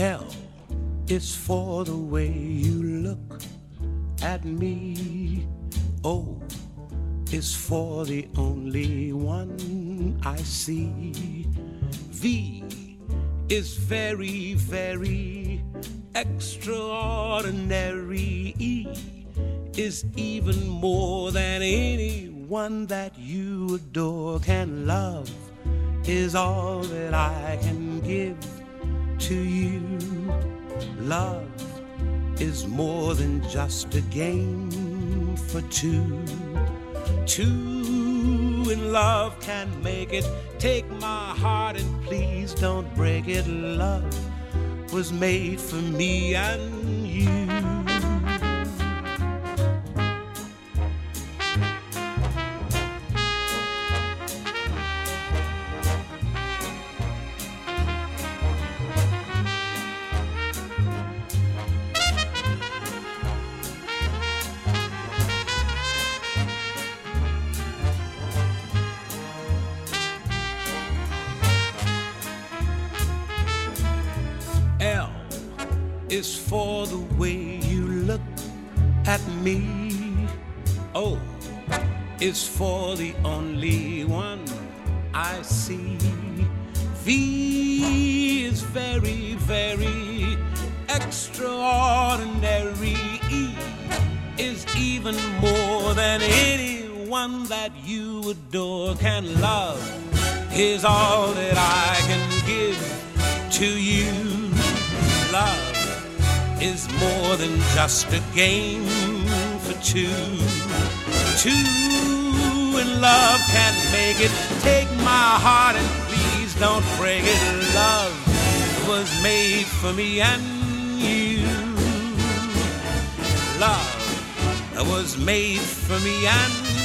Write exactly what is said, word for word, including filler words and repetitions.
L is for the way you look at me. O is for the only one I see. V is very, very extraordinary. E is even more than anyone that you adore can love, is all that I can give to you. Love is more than just a game for two. Two in love can make it. Take my heart and please don't break it. Love was made for me and you. L is for the way you look at me. O is for the only one I see. V is very, very extraordinary. E is even more than anyone that you adore can love, is all that I can give to you. Love is more than just a game for two. Two in love can make it. Take my heart and please don't break it. Love was made for me and you. Love was made for me and